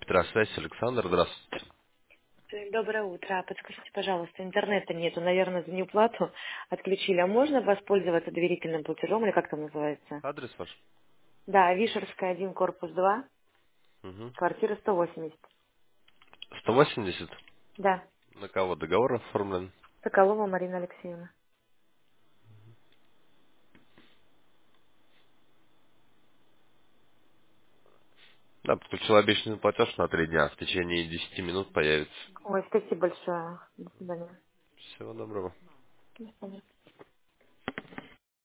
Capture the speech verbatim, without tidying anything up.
Здравствуйте, Александр, здравствуйте. Доброе утро. Подскажите, пожалуйста, интернета нету, наверное, за неуплату отключили. А можно воспользоваться доверительным платежом, или как там называется? Адрес ваш? Да, Вишерская, один, корпус два, Угу. квартира сто восемьдесят. сто восемьдесят. Да, На кого договор оформлен? Соколова Марина Алексеевна. Да, подключил обещанный платеж на три дня. В течение десяти минут появится. Ой, спасибо большое. До свидания. Всего доброго. До свидания.